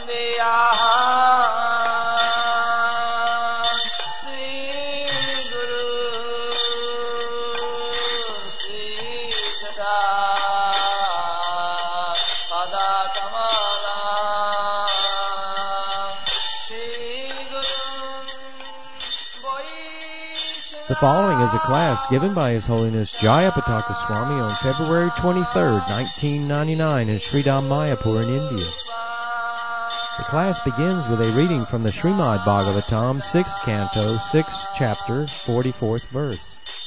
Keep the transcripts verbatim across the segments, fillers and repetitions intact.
The following is a class given by His Holiness Jayapataka Swami on February twenty-third, nineteen ninety-nine in Sridham, Mayapur in India. The class begins with a reading from the Srimad Bhagavatam, sixth canto, sixth chapter, forty-fourth verse.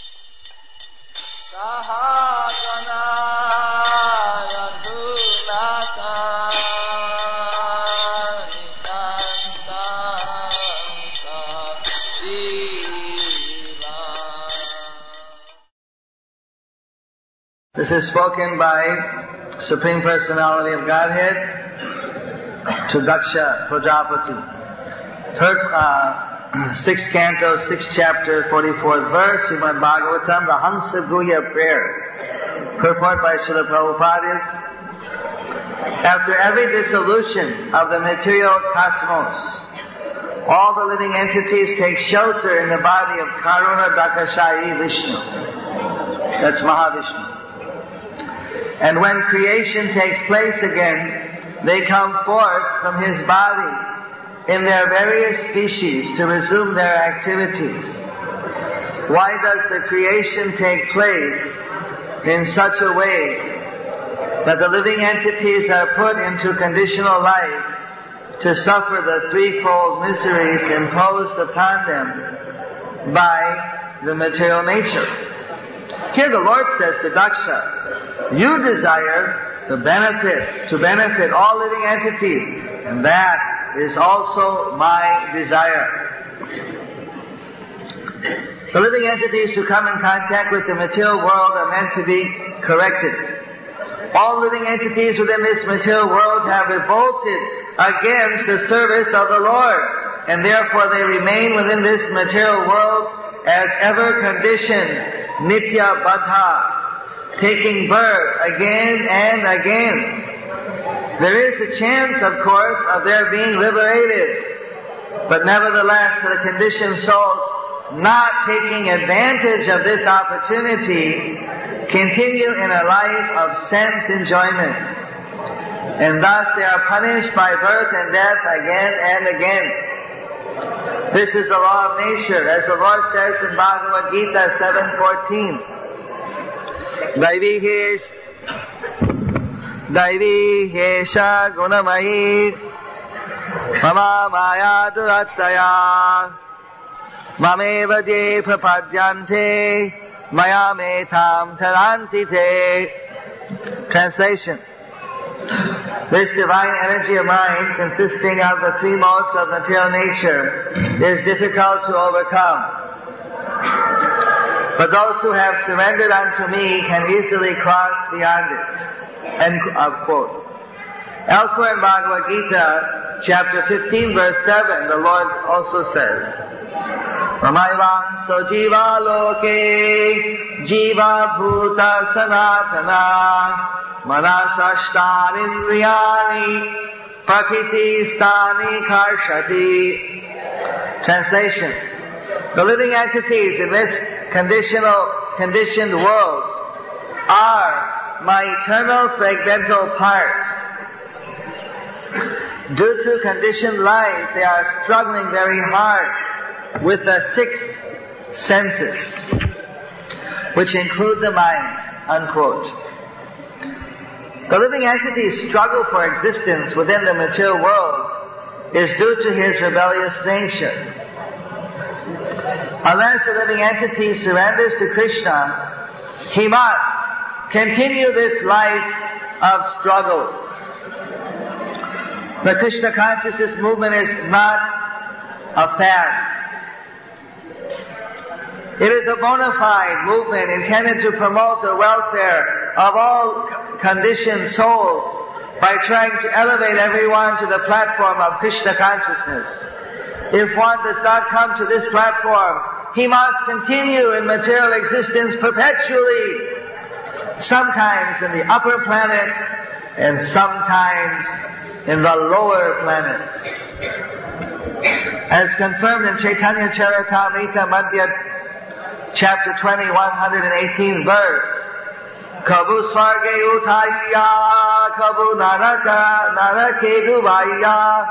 This is spoken by Supreme Personality of Godhead to Daksha Prajapati. Third, uh, sixth canto, sixth chapter, forty-fourth verse, Srimad Bhagavatam, the Hamsa Guhya prayers. Purport by Srila Prabhupada is, after every dissolution of the material cosmos, all the living entities take shelter in the body of Karuna Dakashayi Vishnu. That's Mahavishnu. And when creation takes place again, they come forth from his body in their various species to resume their activities. Why does the creation take place in such a way that the living entities are put into conditional life to suffer the threefold miseries imposed upon them by the material nature? Here the Lord says to Daksha, you desire the benefit, to benefit all living entities, and that is also my desire. The living entities who come in contact with the material world are meant to be corrected. All living entities within this material world have revolted against the service of the Lord, and therefore they remain within this material world as ever conditioned, nitya baddha, taking birth again and again. There is a chance, of course, of their being liberated, but nevertheless the conditioned souls, not taking advantage of this opportunity, continue in a life of sense enjoyment. And thus they are punished by birth and death again and again. This is the law of nature, as the Lord says in Bhagavad Gita seven fourteen. Daivi hesh, Daivi hesha gunamayi, mama maya durattaya, mameva je prapadyante, maya metam taranti te. Translation. This divine energy of mind, consisting of the three modes of material nature, is difficult to overcome. But those who have surrendered unto me can easily cross beyond it. End of quote. Elsewhere in Bhagavad Gita, chapter fifteen, verse seven, the Lord also says, Ramaivan so jiva loke, jiva bhuta sanatana, manasashtan indriyani, prakriti stani karshati. Translation. The living entities in this conditional, conditioned world are my eternal fragmental parts. Due to conditioned life, they are struggling very hard with the six senses, which include the mind, unquote. The living entity's struggle for existence within the material world is due to his rebellious nature. Unless the living entity surrenders to Krishna, he must continue this life of struggle. The Krishna consciousness movement is not a fad. It is a bona fide movement intended to promote the welfare of all conditioned souls by trying to elevate everyone to the platform of Krishna consciousness. If one does not come to this platform, he must continue in material existence perpetually, sometimes in the upper planets, and sometimes in the lower planets. As confirmed in Chaitanya Charitamrita Madhya, chapter twenty, one hundred eighteen verse, Kabu Svarge Utaya, Kabu Naraka, Narake Duvaya.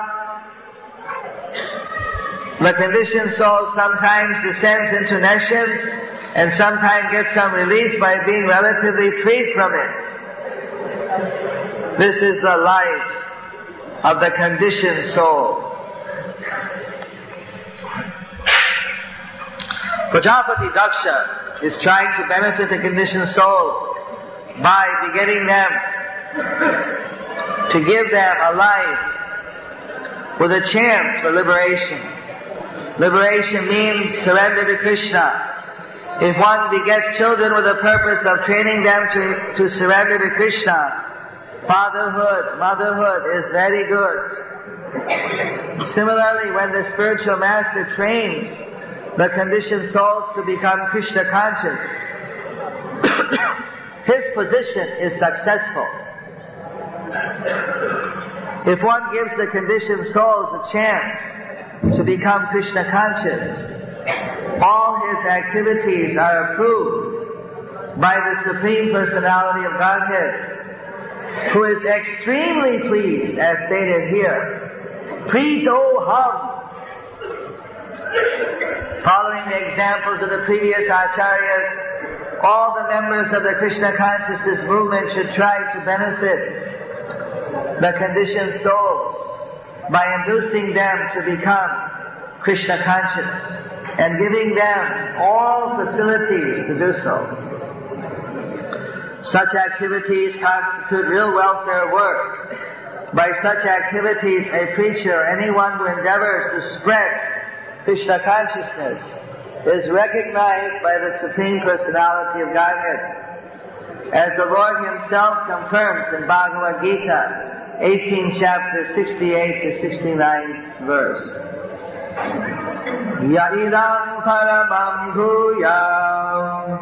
The conditioned soul sometimes descends into nations and sometimes gets some relief by being relatively freed from it. This is the life of the conditioned soul. Prajapati Daksha is trying to benefit the conditioned souls by begetting them, to give them a life with a chance for liberation. Liberation means surrender to Krishna. If one begets children with the purpose of training them to, to surrender to Krishna, fatherhood, motherhood is very good. Similarly, when the spiritual master trains the conditioned souls to become Krishna conscious, his position is successful. If one gives the conditioned souls a chance to become Krishna conscious, all his activities are approved by the Supreme Personality of Godhead, who is extremely pleased, as stated here. Prito ham. Following the examples of the previous acharyas, all the members of the Krishna consciousness movement should try to benefit the conditioned souls by inducing them to become Krishna conscious and giving them all facilities to do so. Such activities constitute real welfare work. By such activities, a preacher, anyone who endeavors to spread Krishna consciousness, is recognized by the Supreme Personality of Godhead. As the Lord Himself confirms in Bhagavad Gita, eighteenth chapter, sixty-eight to sixty-ninth verse. Yadidam paramam bhuyam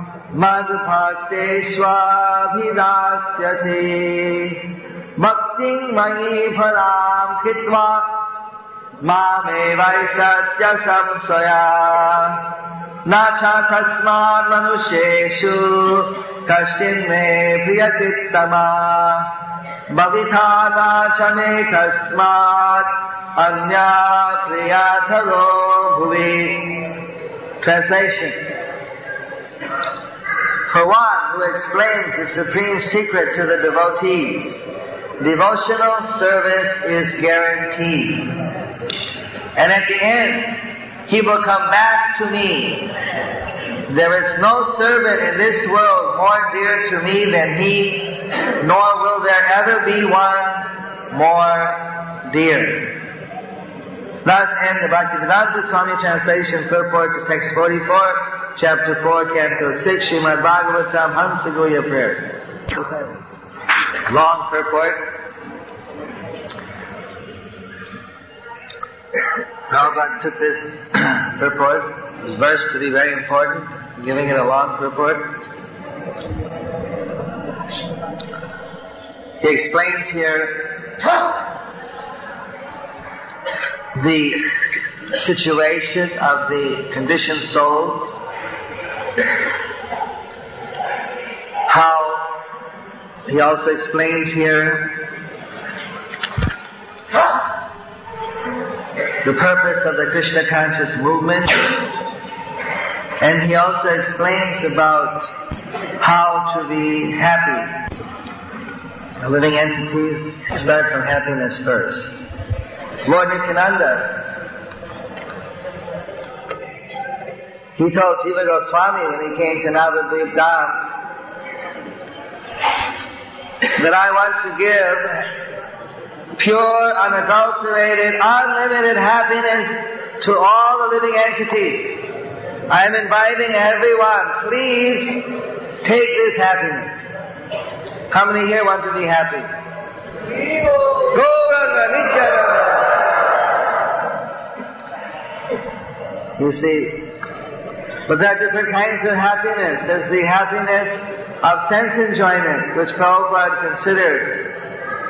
madbhakteshvabhidasyate bhakting mani pharam kitva mame vaisatya samsaya nacha tasman manusheshu kashtin me priyatittama bhavithana chame tasmat anya priyatharo bhuvi. Translation. For one who explains the supreme secret to the devotees, devotional service is guaranteed. And at the end, he will come back to me. There is no servant in this world more dear to me than he, nor will there ever be one more dear. Thus ends the Bhaktivedanta Swami translation purport to text forty-four, chapter four, canto six, Srimad Bhagavatam, Hamsa Guhya prayers. Long purport. Prabhupada took this purport, this verse to be very important, giving it a long purport. He explains here the situation of the conditioned souls, how he also explains here the purpose of the Krishna conscious movement, and he also explains about how to be happy. The living entities start from happiness first. Lord Nityananda, he told Jiva Goswami when he came to Navadvip Dham that I want to give pure, unadulterated, unlimited happiness to all the living entities. I am inviting everyone, please take this happiness. How many here want to be happy? Gauranga Nityananda. You see, but there are different kinds of happiness. There's the happiness of sense enjoyment, which Prabhupada considered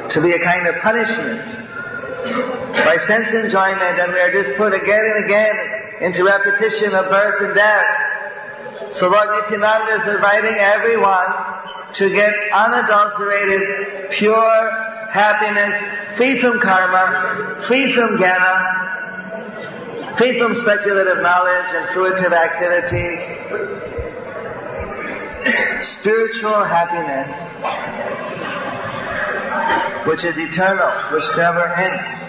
to be a kind of punishment. By sense enjoyment, and we are just put again and again into repetition of birth and death. So Lord Nityananda is inviting everyone to get unadulterated, pure happiness, free from karma, free from jnana, free from speculative knowledge and fruitive activities. Spiritual happiness, which is eternal, which never ends.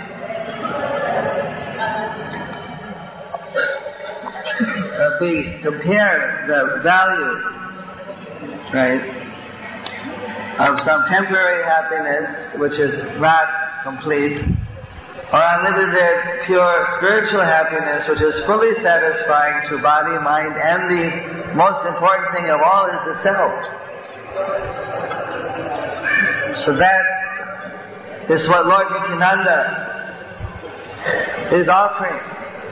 If we compare the value, right, of some temporary happiness, which is not complete, or unlimited, pure spiritual happiness, which is fully satisfying to body, mind, and the most important thing of all is the self. So that is what Lord Nityananda is offering.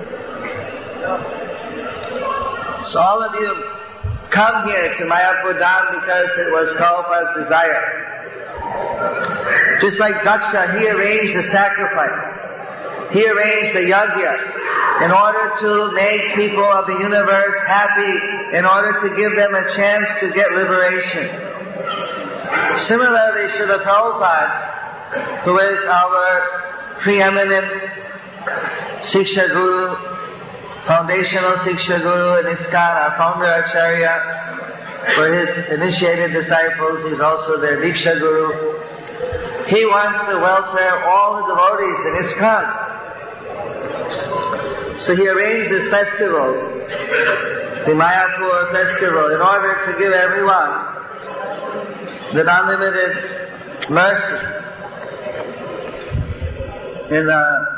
So all of you come here to Mayapur Dham because it was Prabhupada's desire. Just like Daksha, he arranged the sacrifice. He arranged the yajna in order to make people of the universe happy, in order to give them a chance to get liberation. Similarly, Srila Prabhupada, who is our preeminent Siksha Guru, foundational Siksha Guru in ISKCON, our founder Acharya, for his initiated disciples, he's also their Diksha Guru. He wants the welfare of all the devotees in ISKCON. So he arranged this festival, the Mayapur festival, in order to give everyone the unlimited mercy. In the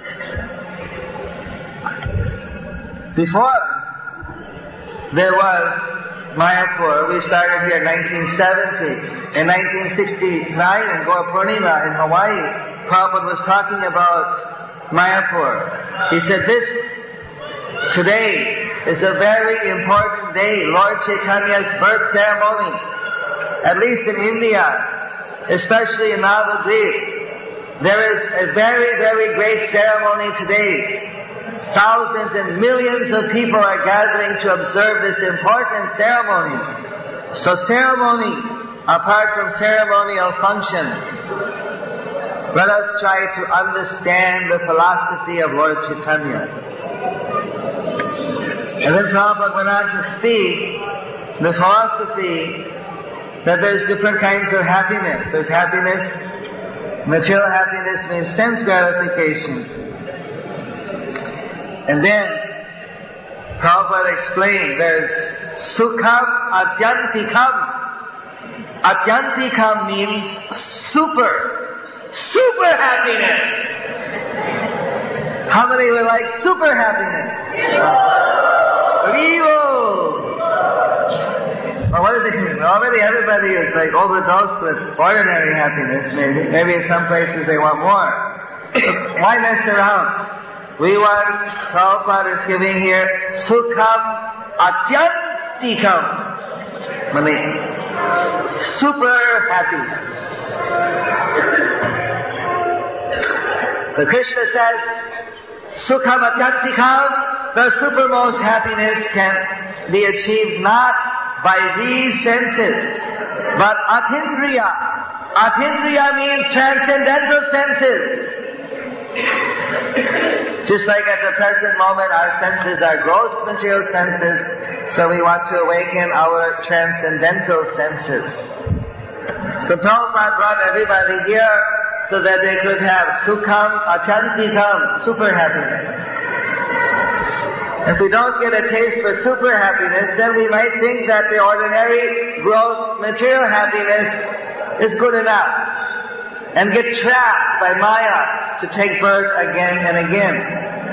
Before there was Mayapur, we started here in nineteen seventy. In nineteen sixty-nine in Gaur Purnima in Hawaii, Prabhupada was talking about Mayapur. He said this, today is a very important day, Lord Chaitanya's birth ceremony. At least in India, especially in Navadvip, there is a very, very great ceremony today. Thousands and millions of people are gathering to observe this important ceremony. So ceremony, apart from ceremonial function, let us try to understand the philosophy of Lord Chaitanya. And then Prabhupada went on to speak the philosophy that there's different kinds of happiness. There's happiness, material happiness means sense gratification. And then Prabhupada explained there's Sukham Atyantikam. Atyantikam means super, super happiness. How many would like super happiness? Vivo! Well, what does it mean? Already everybody is like overdosed with ordinary happiness, maybe. Maybe in some places they want more. So why mess around? We want, Prabhupada is giving here, Sukham Atyantikam. I mean, super happiness. So Krishna says, Sukham Atyantikam, the supermost happiness can be achieved not by these senses, but Atindriya. Atindriya means transcendental senses. Just like at the present moment our senses are gross material senses, so we want to awaken our transcendental senses. So Prabhupada brought everybody here so that they could have Sukham Achantikam, super happiness. If we don't get a taste for super happiness, then we might think that the ordinary gross material happiness is good enough, and get trapped by Maya to take birth again and again.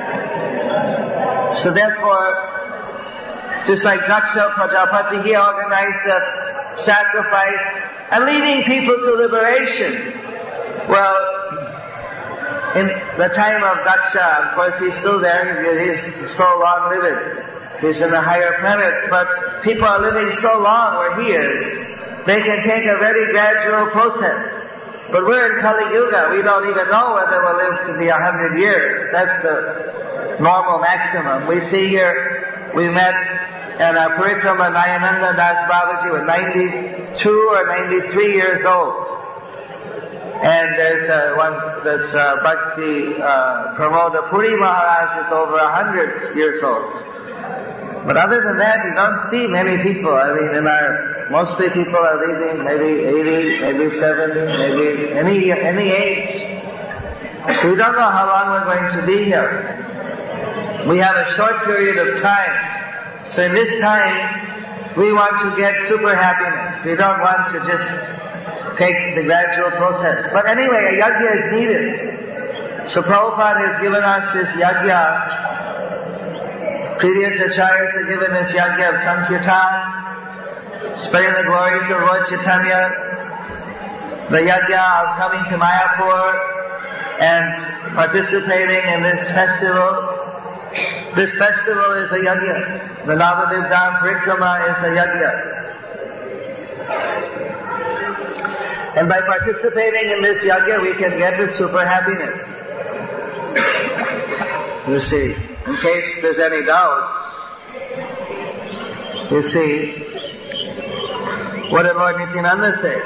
So therefore, just like Daksha Prajapati, he organized a sacrifice and leading people to liberation. Well, in the time of Daksha, of course he's still there, he's so long lived. He's in the higher planets, but people are living so long where he is, they can take a very gradual process. But we're in Kali Yuga. We don't even know whether we'll live to be a hundred years. That's the normal maximum. We see here, we met at our Parikrama Nayananda Das Babaji was ninety-two or ninety-three years old. And there's uh, one, this uh, Bhakti uh, Pramoda Puri Maharaj is over a hundred years old. But other than that, you don't see many people. I mean, in our, mostly people are leaving maybe eighty, maybe seventy, maybe any, any age. So we don't know how long we're going to be here. We have a short period of time. So in this time, we want to get super happiness. We don't want to just take the gradual process. But anyway, a yajna is needed. So Prabhupada has given us this yajna. Previous acharyas have given us yajna of Sankirtan, spreading the glories of Lord Chaitanya, the yajna of coming to Mayapur and participating in this festival. This festival is a yajna. The Navadip Dham Parikrama is a yajna. And by participating in this yajna, we can get the super happiness. You see, in case there's any doubts, you see, what did Lord Nityananda say?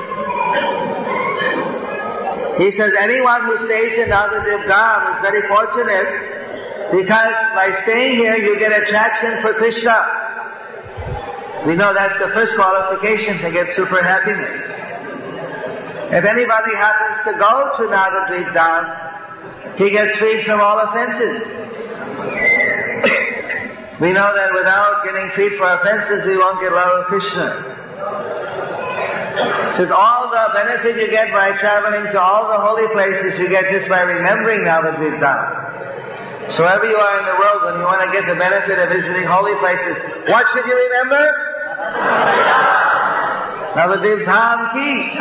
He says, anyone who stays in Navadip Dham is very fortunate because by staying here you get attraction for Krishna. We know that's the first qualification to get super happiness. If anybody happens to go to Navadip Dham, he gets freed from all offenses. We know that without getting freed from offenses, we won't get love of Krishna. So all the benefit you get by traveling to all the holy places, you get just by remembering Navadip Dham. So wherever you are in the world, when you want to get the benefit of visiting holy places, what should you remember? Navadip Dham ki.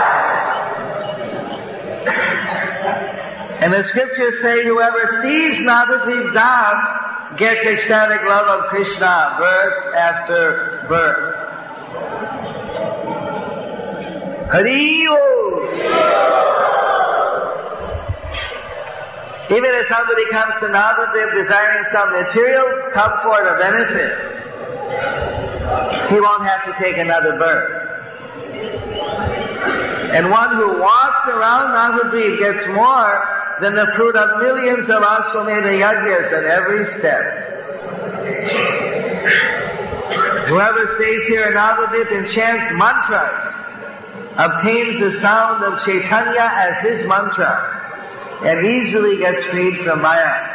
And the scriptures say whoever sees Navadip Dham gets ecstatic love of Krishna, birth after birth. Hari Om. Even if somebody comes to Navadip desiring some material comfort or benefit, he won't have to take another birth. And one who walks around Navadip gets more than the fruit of millions of Ashwamedha yajnas at every step. Whoever stays here in Navadip and chants mantras obtains the sound of Chaitanya as his mantra and easily gets freed from Maya.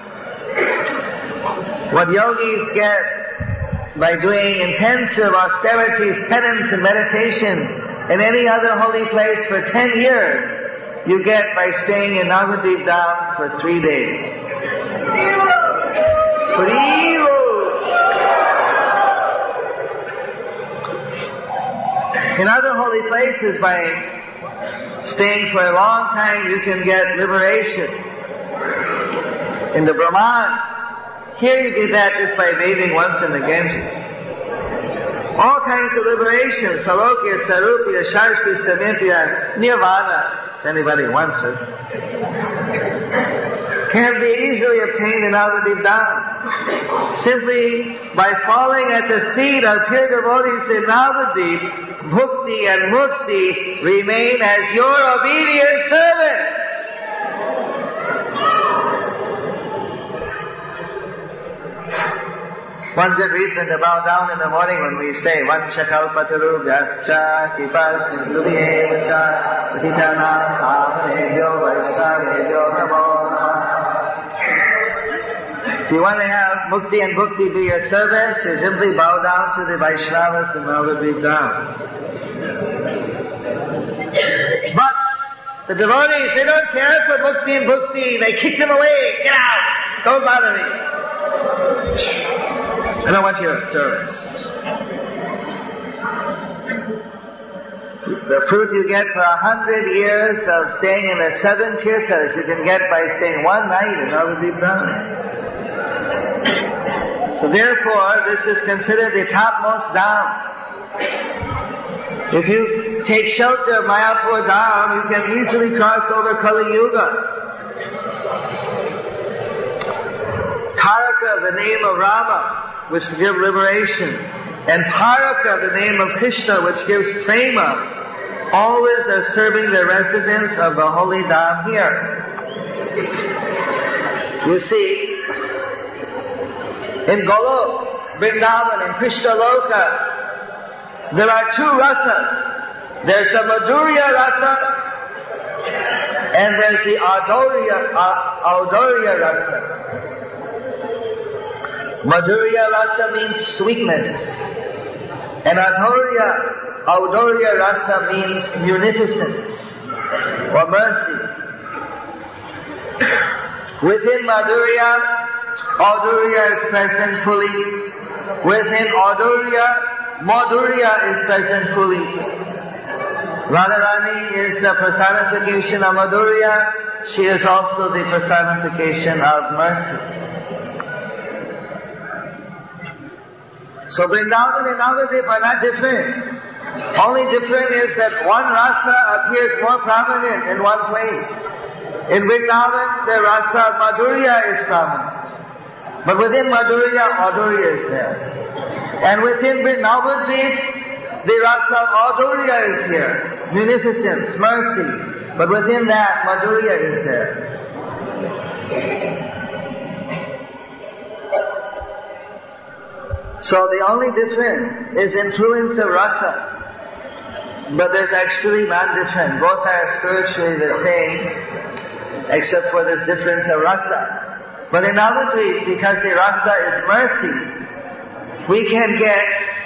What yogis get by doing intensive austerities, penance and meditation in any other holy place for ten years, you get by staying in Navadip Dham for three days. In other holy places, by staying for a long time, you can get liberation. In the Brahman, here you get that just by bathing once in the Ganges. All kinds of liberation, Salokya, Sarupya, Shashti, Samithya, Nirvana, if anybody wants it, can be easily obtained in Navadip Dham. Simply by falling at the feet of pure devotees in Navadip, Bhukti and Mukti remain as your obedient servant. One good reason to bow down in the morning when we say Vancha kalpataru vyascha kipa sindhu evacha patitanam pavanebhyo vaishnavebhyo namo namah. If you want to have Mukti and Bhukti be your servants, you simply bow down to the Vaishnavas and Navadip Dham. But the devotees, they don't care for Mukti and Bhukti. They kick them away. Get out! Don't bother me. I don't want your service. The fruit you get for a hundred years of staying in the seven tirthas, you can get by staying one night in Navadip Dham. So therefore, this is considered the topmost dham. If you take shelter of Mayapur Dham, you can easily cross over Kali Yuga. Taraka, the name of Rama, which gives liberation, and Paraka, the name of Krishna, which gives prema, always are serving the residents of the holy Dham here. You see, in Golok, Vrindavan, and Krishna Loka, there are two rasas. There's the Madhurya rasa, and there's the Adorya, uh, Adorya rasa. Madhurya rasa means sweetness, and Adorya, Adorya rasa means munificence or mercy. Within Madhurya, Adorya is present fully. Within Adorya, Madhurya is present fully. Radharani is the personification of Madhurya. She is also the personification of mercy. So Vrindavan and Navadvip are not different. Only different is that one rasa appears more prominent in one place. In Vrindavan, the rasa of Madhurya is prominent. But within Madhurya, Adorya is there. And within Navadvip, the rasa of Adorya is here. Munificence, mercy. But within that, Madhurya is there. So the only difference is influence of rasa. But there's actually none different. Both are spiritually the same, except for this difference of rasa. But in Navadvip, because the rasa is mercy, we can get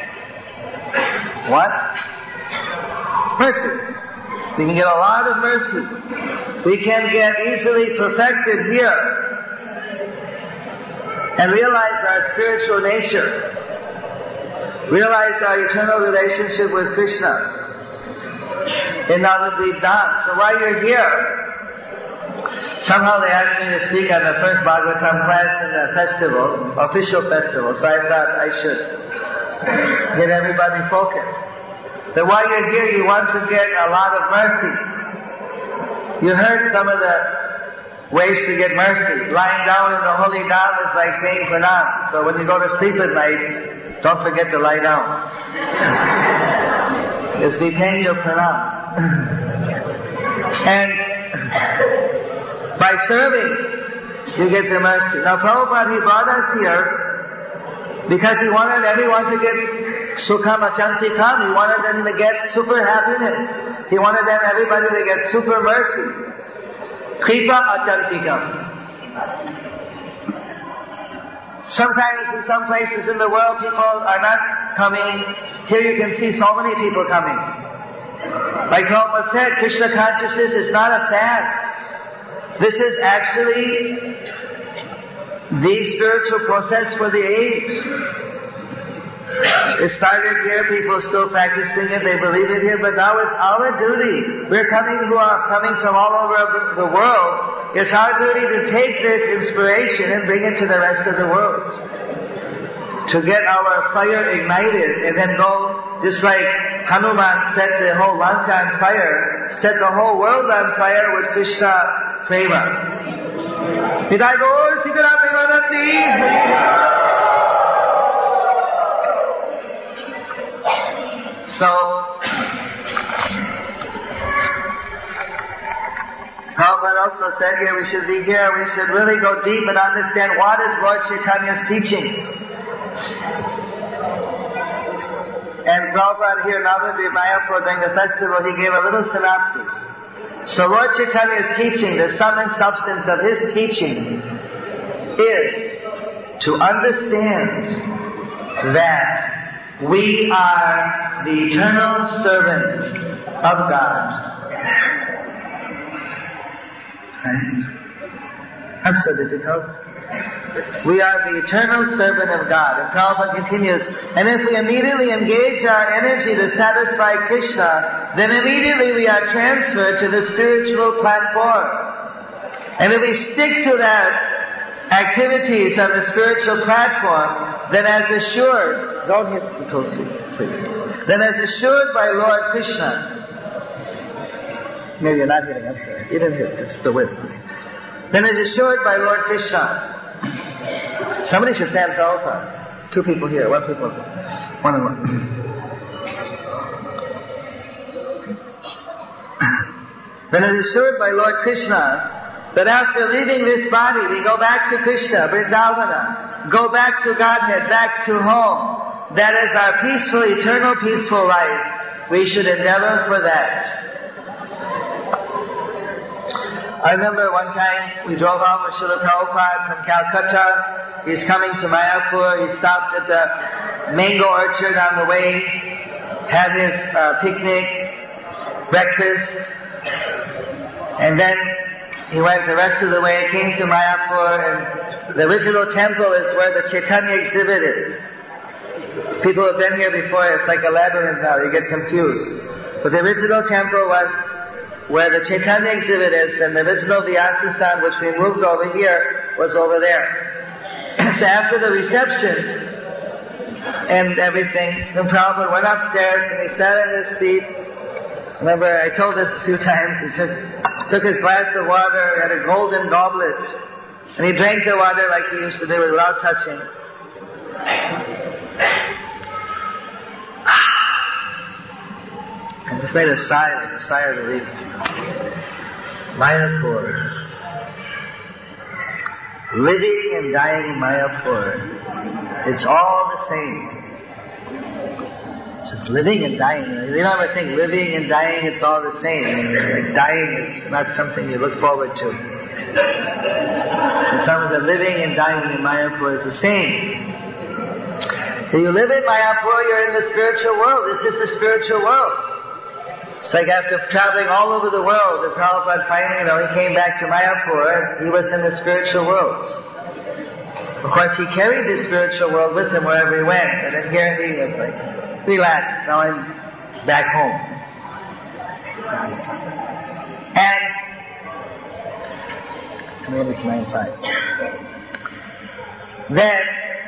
what? Mercy. We can get a lot of mercy. We can get easily perfected here and realize our spiritual nature. Realize our eternal relationship with Krishna in Navadvip Dham. So while you're here, somehow they asked me to speak on the first Bhagavatam class in the festival, official festival, so I thought I should get everybody focused. That while you're here, you want to get a lot of mercy. You heard some of the ways to get mercy. Lying down in the holy Dham is like paying pranam. So when you go to sleep at night, don't forget to lie down. It's be paying your pranams. And by serving, you get the mercy. Now Prabhupada, he brought us here because he wanted everyone to get sukham achantikam. He wanted them to get super happiness. He wanted them, everybody to get super mercy. Kripa achantikam. Sometimes in some places in the world people are not coming. Here you can see so many people coming. Like Prabhupada said, Krishna consciousness is not a fad. This is actually the spiritual process for the age. It started here, people still practicing it, they believe it here, but now it's our duty. We're coming who are coming from all over the world. It's our duty to take this inspiration and bring it to the rest of the world. To get our fire ignited and then go, just like Hanuman set the whole Lanka on fire, set the whole world on fire with Krishna prema. Hidai Gaur Sitaram Premanandi. So, Prabhupada also said here, we should be here, we should really go deep and understand what is Lord Chaitanya's teachings. And Prabhupada here in Navadvip Mayapur during the festival, he gave a little synopsis. So Lord Chaitanya's teaching, the sum and substance of his teaching is to understand that we are the eternal servant of God. Right? That's so difficult. We are the eternal servant of God. And Prabhupada continues, and if we immediately engage our energy to satisfy Krishna, then immediately we are transferred to the spiritual platform. And if we stick to that activities on the spiritual platform, then as assured, don't hit the Tulsi, please. Then as assured by Lord Krishna, Maybe you're not hitting, I'm sorry. You didn't hit it, it's the width. Then it is assured by Lord Krishna. Somebody should thank Prabhupada. Two people here, one people, one and one. Then it is assured by Lord Krishna that after leaving this body, we go back to Krishna, Vrindavana, go back to Godhead, back to home. That is our peaceful, eternal, peaceful life. We should endeavor for that. I remember one time we drove out with Srila Prabhupada from Calcutta. He's coming to Mayapur. He stopped at the mango orchard on the way, had his uh, picnic, breakfast, and then he went the rest of the way, came to Mayapur, and the original temple is where the Chaitanya exhibit is. People have been here before, it's like a labyrinth now, you get confused. But the original temple was where the Chaitanya exhibit is, and the original Vyasa-san, which we moved over here, was over there. So after the reception and everything, then Prabhupada went upstairs and he sat in his seat. Remember, I told this a few times, he took, took his glass of water, he had a golden goblet, and he drank the water like he used to do without touching. And just made a sigh, like a sigh of relief. Mayapur. Living and dying in Mayapur. It's all the same. So living and dying. You don't ever think living and dying, it's all the same. I mean, like dying is not something you look forward to. So some of the living and dying in Mayapur is the same. If you live in Mayapur, you're in the spiritual world. This is the spiritual world. It's like after traveling all over the world, the Prabhupada finally, you know, he came back to Mayapur, he was in the spiritual world. Of course, he carried the spiritual world with him wherever he went, and then here he was like, relax, now I'm back home. And, come here, it's nine five. Then,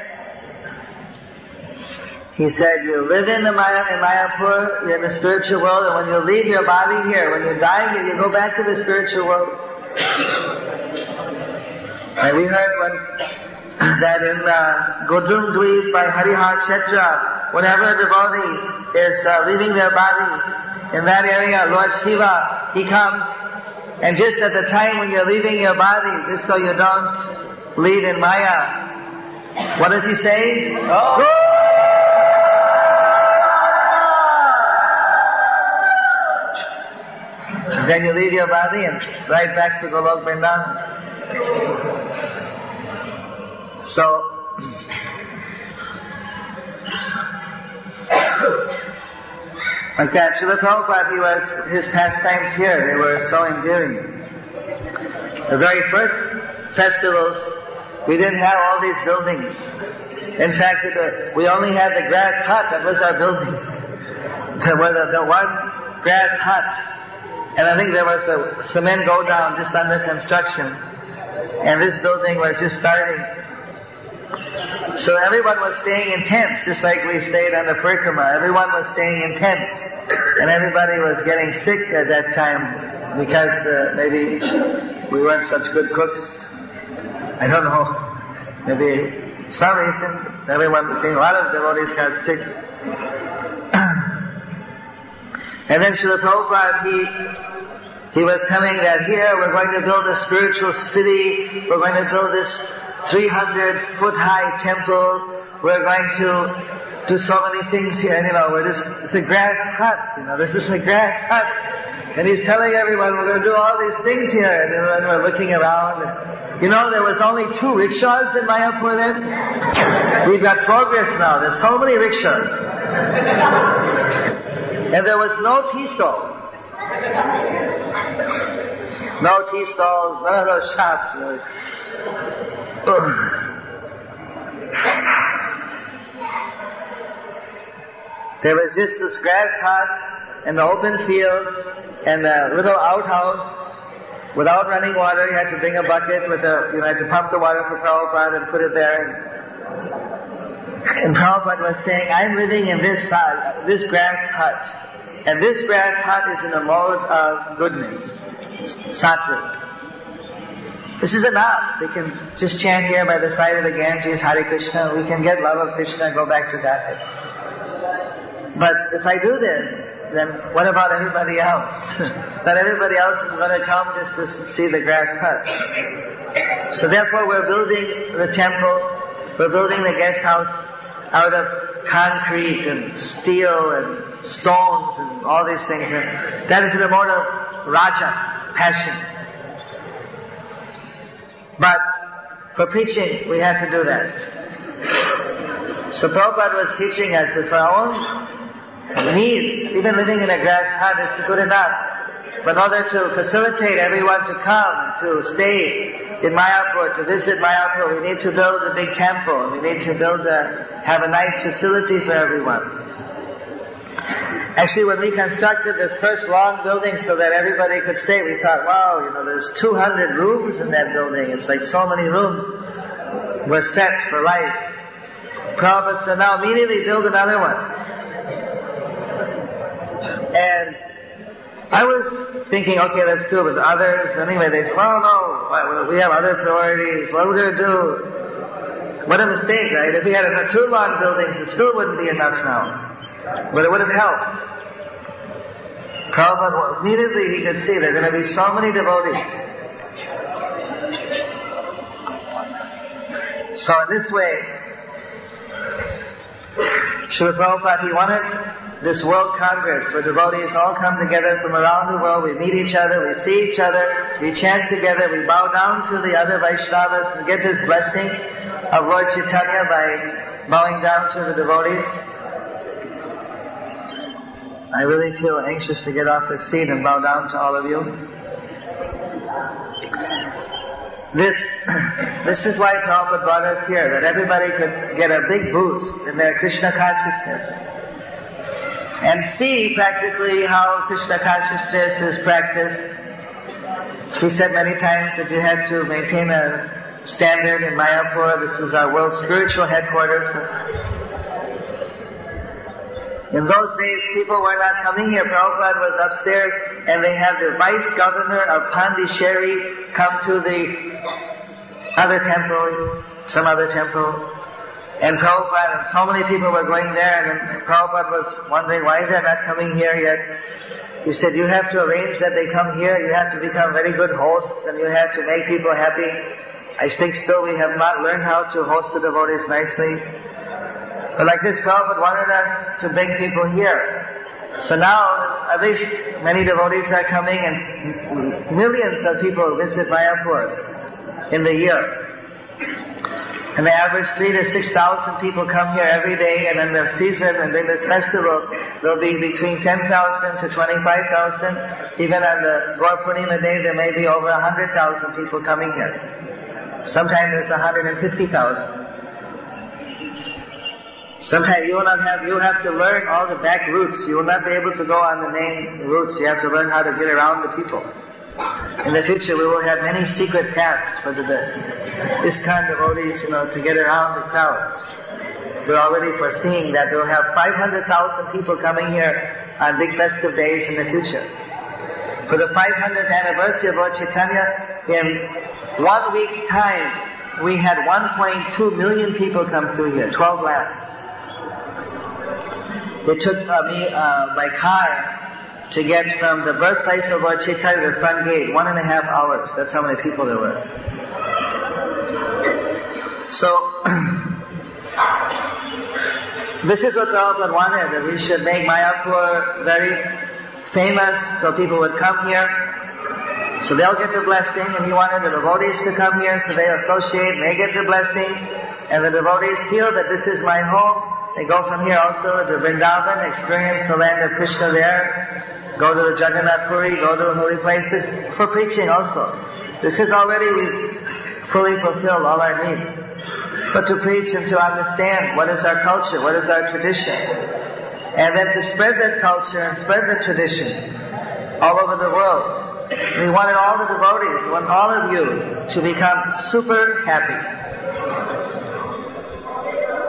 he said, you live in the Maya, in Mayapur, you're in the spiritual world, and when you leave your body here, when you die here, you go back to the spiritual world. And we heard when, that in uh, Godrum Dweep by Harihar Kshetra, whenever a devotee is uh, leaving their body in that area, Lord Shiva, he comes, and just at the time when you're leaving your body, just so you don't leave in Maya, what does he say? Oh. Then you leave your body and right back to Golok Vrindavan. So, like that, Srila Prabhupada, he was, his pastimes here, they were so endearing. The very first festivals, we didn't have all these buildings. In fact, the, we only had the grass hut, that was our building. There was the, the one grass hut. And I think there was a cement go down just under construction. And this building was just starting. So everyone was staying in tents, just like we stayed on the Parikrama. Everyone was staying in tents. And everybody was getting sick at that time because uh, maybe we weren't such good cooks. I don't know. Maybe some reason everyone was seeing a lot of devotees got sick. And then Srila Prabhupada, he, he was telling that here we're going to build a spiritual city, we're going to build this three hundred foot high temple, we're going to do so many things here, and you know, we're just, it's a grass hut, you know, this is a grass hut. And he's telling everyone we're going to do all these things here, and then we're looking around. And, you know, there was only two rickshaws in Mayapur then. We've got progress now, there's so many rickshaws. And there was no tea stalls. No tea stalls, none of those shops. There was just this grass hut and the open fields and a little outhouse without running water. You had to bring a bucket with a, you know, had to pump the water for Prabhupada and put it there. And, and Prabhupada was saying, I'm living in this uh, this grass hut. And this grass hut is in a mode of goodness, sattvic. This is enough. We can just chant here by the side of the Ganges, Hare Krishna. We can get love of Krishna and go back to Godhead. But if I do this, then what about everybody else? That everybody else is going to come just to see the grass hut. So therefore we're building the temple, we're building the guest house out of concrete and steel and stones and all these things. And that is the mode of rajas, passion. But for preaching, we have to do that. So Prabhupada was teaching us that for our own needs, even living in a grass hut is good enough. But in order to facilitate everyone to come, to stay in Mayapur, to visit Mayapur, we need to build a big temple. We need to build a, have a nice facility for everyone. Actually, when we constructed this first long building so that everybody could stay, we thought, wow, you know, there's two hundred rooms in that building. It's like so many rooms were set for life. Prabhupada said, now immediately build another one. And I was thinking, okay, let's do it with others. Anyway, they said, well, no, we have other priorities. What are we going to do? What a mistake, right? If we had two long buildings, it still wouldn't be enough now. But it would have helped. Prabhupada, immediately he could see there are going to be so many devotees. So in this way, Srila Prabhupada, he wanted this World Congress where devotees all come together from around the world. We meet each other, we see each other, we chant together, we bow down to the other Vaishnavas and get this blessing of Lord Chaitanya by bowing down to the devotees. I really feel anxious to get off the seat and bow down to all of you. This, this is why Prabhupada brought us here, that everybody could get a big boost in their Krishna consciousness and see practically how Krishna consciousness is practiced. He said many times that you have to maintain a standard in Mayapur. This is our world spiritual headquarters. In those days, people were not coming here. Prabhupada was upstairs, and they had the vice governor of Pondicherry come to the other temple, some other temple. And Prabhupada, and so many people were going there, and then Prabhupada was wondering why they're not coming here yet. He said, you have to arrange that they come here. You have to become very good hosts, and you have to make people happy. I think still we have not learned how to host the devotees nicely. But like this, Prabhupada wanted us to bring people here. So now, at least many devotees are coming, and millions of people visit Mayapur in the year. And the average three to six thousand people come here every day, and in the season and in this festival, there'll be between ten thousand to twenty-five thousand. Even on the Gaur Purnima day, there may be over one hundred thousand people coming here. Sometimes there's one hundred fifty thousand. Sometimes you will not have, you have to learn all the back routes. You will not be able to go on the main routes. You have to learn how to get around the people. In the future, we will have many secret paths for the, the ISKCON devotees, you know, to get around the crowds. We're already foreseeing that we'll have five hundred thousand people coming here on big festive days in the future. For the five hundredth anniversary of Lord Chaitanya, in one week's time, we had one point two million people come through here, twelve lakhs. It took uh, me uh, by car to get from the birthplace of Lord Chaitanya to the front gate, one and a half hours. That's how many people there were. So, this is what Prabhupada wanted, that we should make Mayapur very famous so people would come here. So they'll get the blessing, and he wanted the devotees to come here so they associate and they get the blessing. And the devotees feel that this is my home. They go from here also to Vrindavan, experience the land of Krishna there, go to the Jagannath Puri, go to the holy places, for preaching also. This is already, we've fully fulfilled all our needs. But to preach and to understand what is our culture, what is our tradition, and then to spread that culture and spread the tradition all over the world. We wanted all the devotees, we want all of you to become super happy.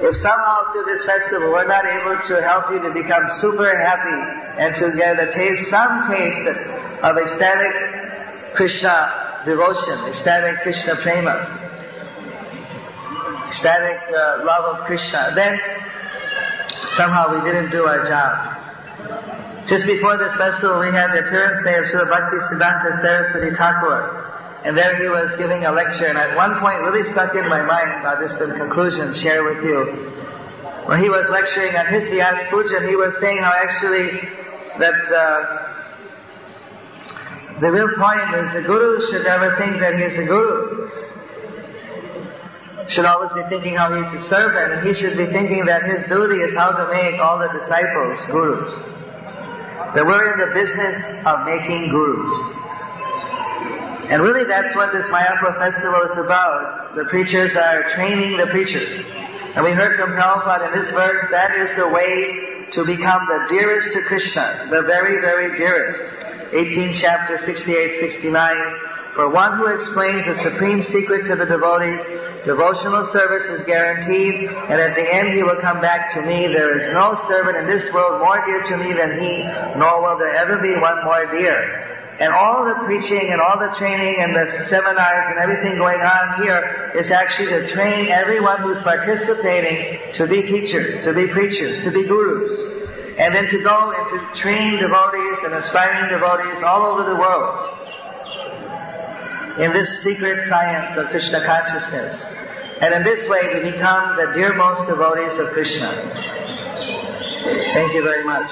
if somehow through this festival we're not able to help you to become super happy and to get a taste, some taste of ecstatic Krishna devotion, ecstatic Krishna prema, ecstatic uh, love of Krishna, then somehow we didn't do our job. Just before this festival we had the appearance day of Srila Bhakti Siddhanta Saraswati Thakur. And there he was giving a lecture, and at one point really stuck in my mind, I'll just in conclusion share with you. When he was lecturing on his Vyas Puja, he was saying how actually that uh, the real point is the Guru should never think that he's a Guru. Should always be thinking how he's a servant, and he should be thinking that his duty is how to make all the disciples Gurus. That we're in the business of making Gurus. And really that's what this Mayapur festival is about. The preachers are training the preachers. And we heard from Prabhupada in this verse, that is the way to become the dearest to Krishna, the very, very dearest. eighteenth chapter, sixty-eight sixty-nine. For one who explains the supreme secret to the devotees, devotional service is guaranteed, and at the end he will come back to me. There is no servant in this world more dear to me than he, nor will there ever be one more dear. And all the preaching and all the training and the seminars and everything going on here is actually to train everyone who's participating to be teachers, to be preachers, to be gurus. And then to go and to train devotees and aspiring devotees all over the world in this secret science of Krishna consciousness. And in this way we become the dearmost devotees of Krishna. Thank you very much.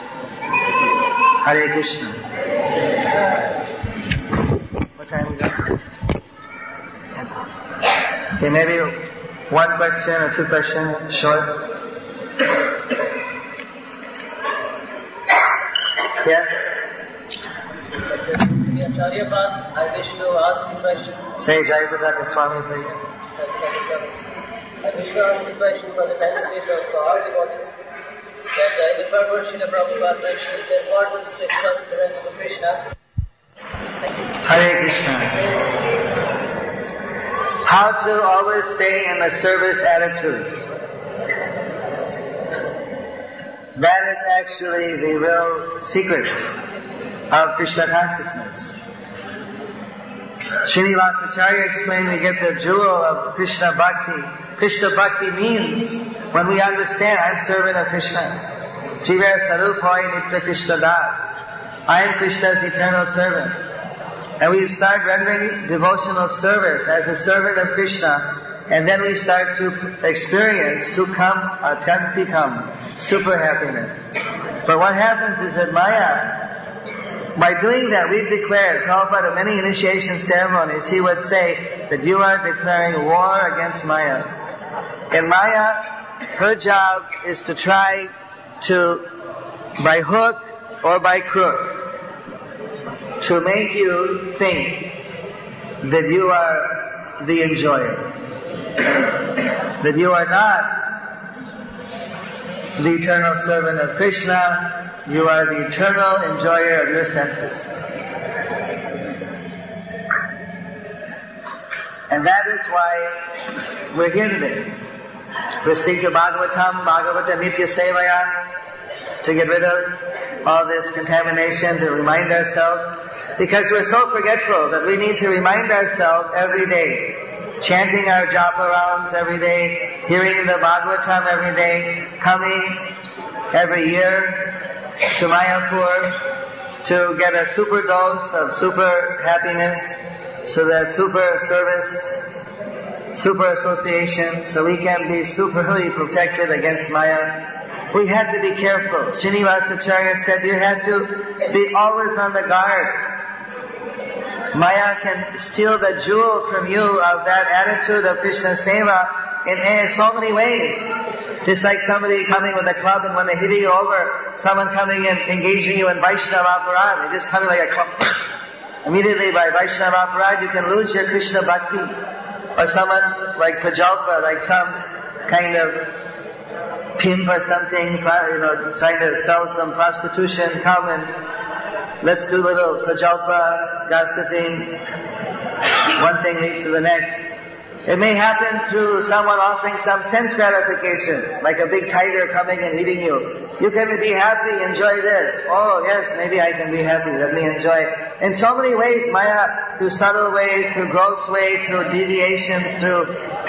Hare Krishna. What time we got? Okay, maybe one question or two questions, short. Yes? I wish to ask a question. Say Jayapataka Swami, please. I wish to ask a question for the benefit of all devotees. That uh, the purport Srila Prabhupada mentions the importance to accept surrender to Krishna. Hare Krishna. How to always stay in the service attitude. That is actually the real secret of Krishna consciousness. Srinivasacharya explained we get the jewel of Krishna Bhakti. Krishna Bhakti means, when we understand, I'm servant of Krishna. Jiva Sarupai Nitya Krishna Das. I am Krishna's eternal servant. And we start rendering devotional service as a servant of Krishna, and then we start to experience Sukham Atyantikam, super happiness. But what happens is that Maya, by doing that, we've declared, Prabhupada at many initiation ceremonies, he would say that you are declaring war against Maya. And Maya, her job is to try to, by hook or by crook, to make you think that you are the enjoyer. That you are not the eternal servant of Krishna, you are the eternal enjoyer of your senses. And that is why we're here today. Listening to Bhagavatam, Bhagavata Nitya Sevaya, to get rid of all this contamination, to remind ourselves, because we're so forgetful that we need to remind ourselves every day, chanting our japa rounds every day, hearing the Bhagavatam every day, coming every year to Mayapur to get a super dose of super happiness, so that super service, super association, so we can be superly protected against Maya. We have to be careful. Srinivasacharya said you have to be always on the guard. Maya can steal the jewel from you of that attitude of Krishna Seva in so many ways. Just like somebody coming with a club, and when they hit you over, someone coming and engaging you in Vaishnava Aparad, they just come like a club. Immediately by Vaishnava Aparad you can lose your Krishna Bhakti. Or someone like Prajalpa, like some kind of pimp or something, you know, trying to sell some prostitution, come and let's do little Prajalpa, gossiping. One thing leads to the next. It may happen through someone offering some sense gratification, like a big tiger coming and eating you. You can be happy, enjoy this. Oh yes, maybe I can be happy, let me enjoy. In so many ways, Maya, through subtle way, through gross way, through deviations, through...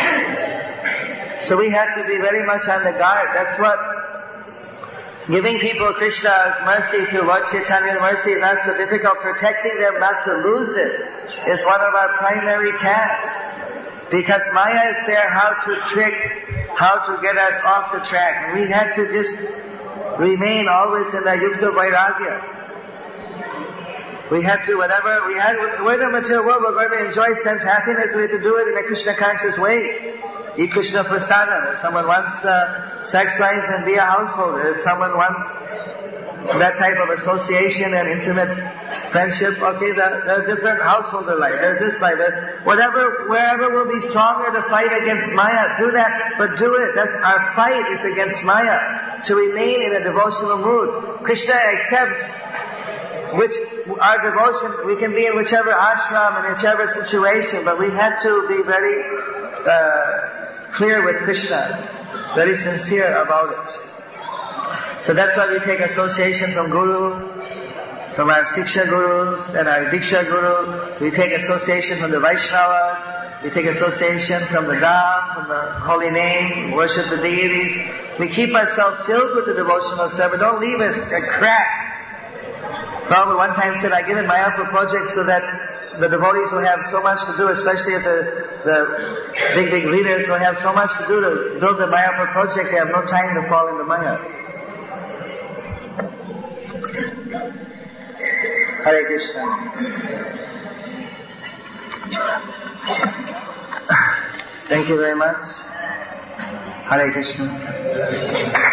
So we have to be very much on the guard. That's what giving people Krishna's mercy through Lord Chaitanya's mercy is not so difficult. Protecting them not to lose it is one of our primary tasks. Because Maya is there how to trick, how to get us off the track. And we had to just remain always in the Yukta Vairagya. We had to, whatever we had, we're in the material world, we're going to enjoy sense happiness, we have to do it in a Krishna conscious way. Eat Krishna Prasadam. If someone wants uh, sex life, then be a householder. If someone wants that type of association and intimate friendship, okay, there, there's different householder life, there's this life, there's whatever, wherever will be stronger to fight against Maya, do that, but do it. That's our fight is against Maya, to remain in a devotional mood. Krishna accepts which, our devotion, we can be in whichever ashram, in whichever situation, but we had to be very uh, clear with Krishna, very sincere about it. So that's why we take association from Guru, from our Siksha Gurus and our Diksha Guru. We take association from the Vaishnavas. We take association from the Dham, from the holy name, worship the deities. We keep ourselves filled with the devotional service. Don't leave us a crack. Prabhupada one time said, I give in Mayapur project so that the devotees will have so much to do, especially if the, the big, big leaders will have so much to do to build the Mayapur project, they have no time to fall into Maya. Hare Krishna. Thank you very much. Hare Krishna.